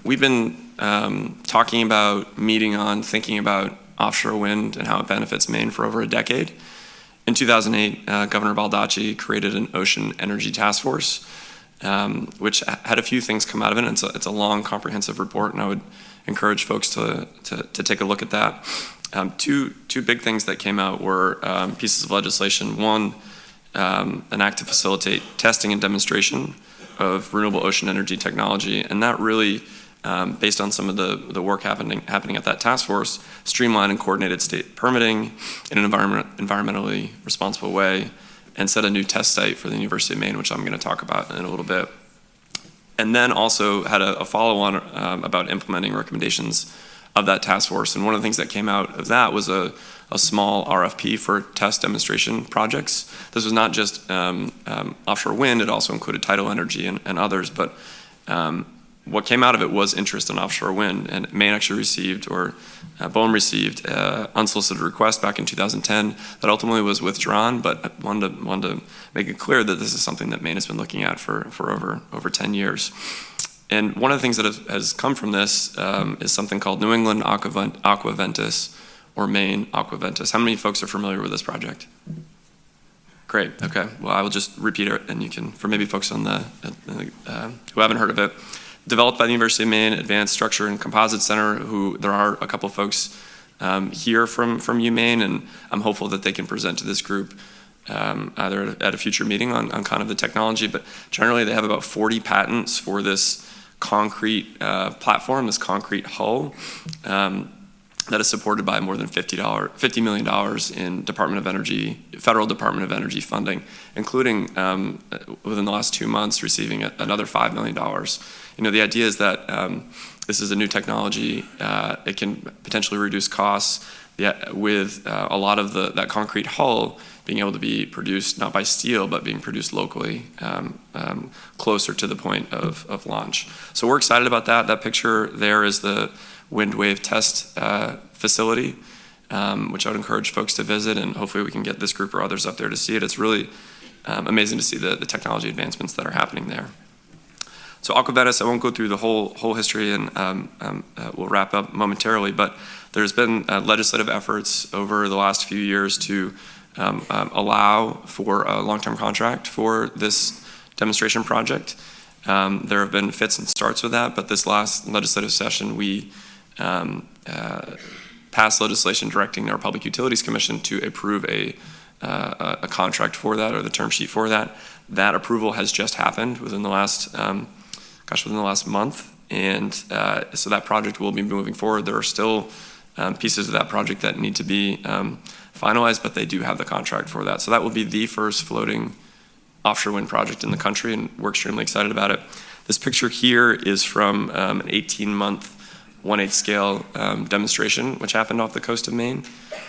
we've been talking about, meeting on, thinking about offshore wind and how it benefits Maine for over a decade. In 2008, Governor Baldacci created an ocean energy task force, which had a few things come out of it. And it's a long, comprehensive report, and I would encourage folks to take a look at that. Two big things that came out were pieces of legislation. One, an act to facilitate testing and demonstration of renewable ocean energy technology, and that really, based on some of the work happening at that task force, streamlined and coordinated state permitting in an environmentally responsible way, and set a new test site for the University of Maine, which I'm going to talk about in a little bit. And then also had a follow-on about implementing recommendations of that task force. And one of the things that came out of that was a small RFP for test demonstration projects. This was not just offshore wind, it also included tidal energy and others, but what came out of it was interest in offshore wind, and Maine actually received, or BOEM received, an unsolicited request back in 2010 that ultimately was withdrawn, but I wanted to make it clear that this is something that Maine has been looking at for over 10 years. And one of the things that has come from this is something called New England Aquaventus, or Maine Aquaventus. How many folks are familiar with this project? Great, okay. Well, I will just repeat it, and you can, for maybe folks on who haven't heard of it. Developed by the University of Maine Advanced Structure and Composite Center, who there are a couple folks here from UMaine, and I'm hopeful that they can present to this group either at a future meeting on kind of the technology, but generally they have about 40 patents for this concrete platform, this concrete hull, that is supported by more than $50 million in federal Department of Energy funding, including within the last 2 months receiving another $5 million. You know, the idea is that this is a new technology. It can potentially reduce costs with a lot of that concrete hull being able to be produced not by steel, but being produced locally, closer to the point of launch. So we're excited about that. That picture there is the WindWave test facility, which I would encourage folks to visit, and hopefully we can get this group or others up there to see it. It's really amazing to see the technology advancements that are happening there. So Aquaventus, I won't go through the whole history, and we'll wrap up momentarily, but there's been legislative efforts over the last few years to allow for a long-term contract for this demonstration project. There have been fits and starts with that, but this last legislative session, we passed legislation directing our Public Utilities Commission to approve a contract for that, or the term sheet for that. That approval has just happened within the last month, and so that project will be moving forward. There are still pieces of that project that need to be finalized, but they do have the contract for that. So that will be the first floating offshore wind project in the country, and we're extremely excited about it. This picture here is from an 18-month 1/8 scale demonstration, which happened off the coast of Maine.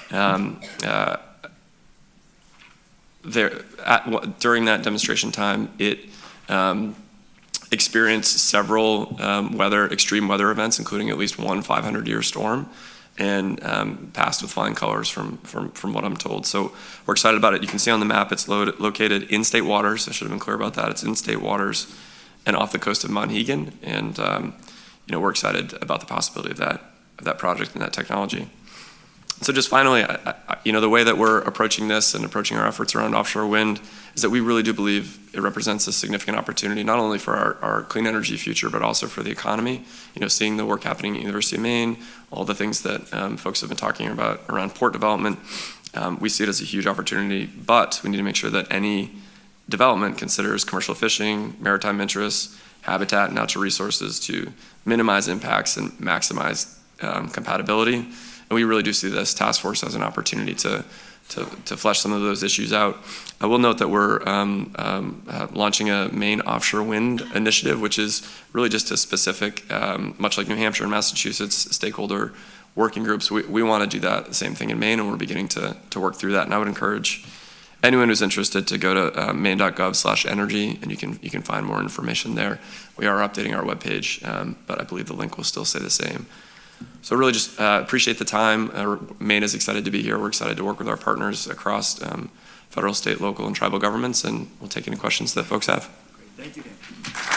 During that demonstration time, it experienced several extreme weather events, including at least one 500-year storm, and passed with flying colors from what I'm told. So we're excited about it. You can see on the map it's located in state waters. I should have been clear about that. It's in state waters and off the coast of Monhegan, and we're excited about the possibility of that project and that technology. So just finally, the way that we're approaching this and approaching our efforts around offshore wind is that we really do believe it represents a significant opportunity, not only for our clean energy future, but also for the economy. Seeing the work happening at the University of Maine, all the things that folks have been talking about around port development, we see it as a huge opportunity, but we need to make sure that any development considers commercial fishing, maritime interests, habitat, and natural resources to minimize impacts and maximize compatibility. And we really do see this task force as an opportunity to flesh some of those issues out. I will note that we're launching a Maine offshore wind initiative, which is really just a specific, much like New Hampshire and Massachusetts, stakeholder working groups. We want to do that, the same thing in Maine, and we're beginning to work through that. And I would encourage anyone who's interested to go to maine.gov/energy, and you can find more information there. We are updating our webpage, but I believe the link will still stay the same. So really just appreciate the time. Maine is excited to be here. We're excited to work with our partners across federal, state, local, and tribal governments, and we'll take any questions that folks have. Great. Thank you, Dan.